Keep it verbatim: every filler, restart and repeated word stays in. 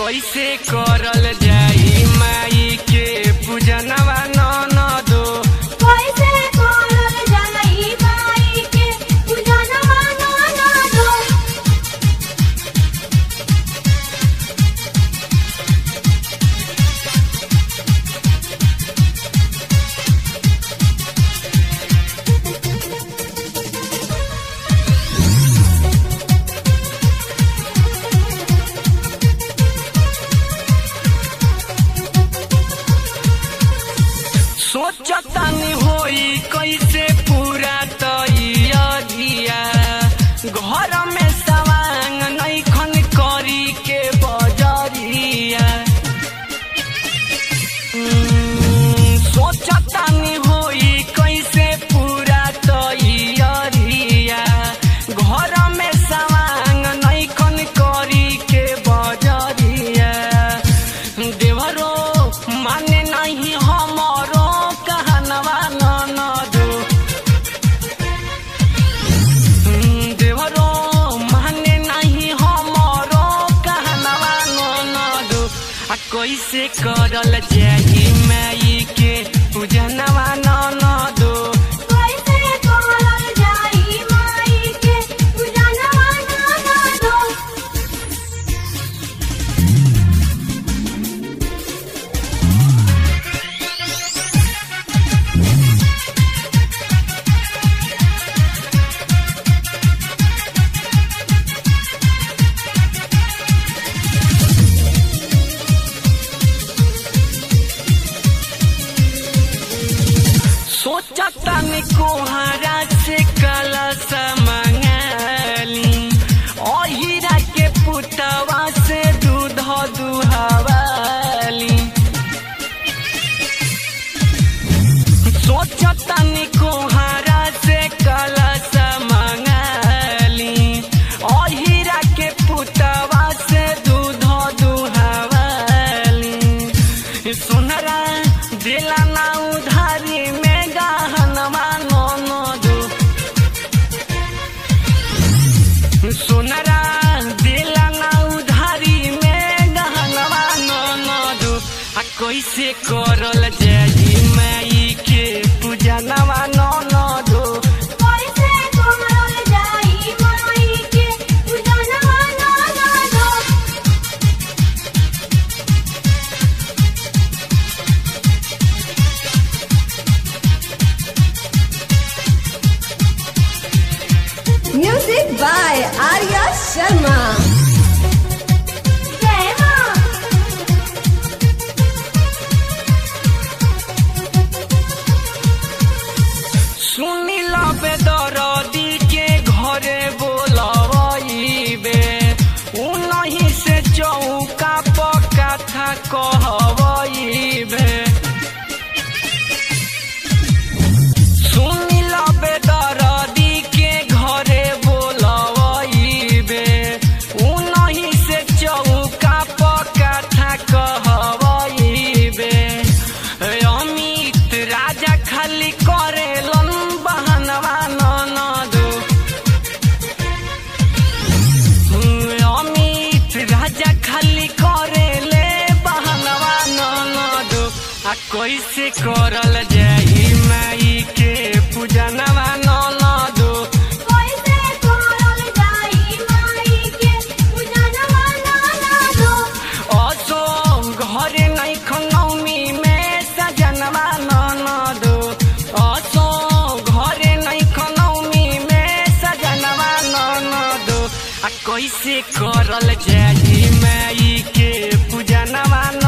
कैसे करल जाई माई के पूजनवा ननदो। कैसे करल जाई माई के पूजनवा ननदो। सोचतानी होई कैसे पूरा तैयारिया, घर में सवांग नैखन करी के बजरिया। सोचतानी होई कैसे पूरा तैयारिया, घर में सवांग नैखन करी के बजरिया। देवरो माने नहीं हमरो कहनवा ननदो। देवरो माने नहीं हमरो कहनवा ननदो। आ कैसे करल जाई माई के पूजनवा ननदो। कैसे करल जाई माई के पूजनवा ननदो। सोचतानी कोहरा से कलश मंगाली, ओहिरा के पुतवा से दूध दुहवाली। सोचतानी कोहरा से कलश मंगाली, ओहिरा के पुतवा से दूध दुहवाली। सुनरा दिला ना उधारी में गहनवा ननदो। सुनरा दिला ना उधारी में गहनवा ननदो। आ कैसे करल जाई माई के पूजनवा ननदो। कैसे करल जाई माई के पूजनवा ननदो। Music by Arya Sharma. जय मां। सुनी लबे दरदी के घरे बोलबे, उनही से चौका पका था कहबे। सुनी लबे दरदी के घरे बोलबे, उनही से चौका पका था कहबे। अमित राजा खाली करेलन बहनवा ननदो। अमित राजा खाली करेले बहनवा ननदो। आ कैसे करल जाई माई के पूजनवा ननदो। कैसे करल जाई माई के पूजनवा ननदो। असो घरे नैखन नौमी में सजनवा ननदो। असो घरे नैखन नौमी में सजनवा ननदो। आ कैसे करल जाई माई के पूजनवा ननदो।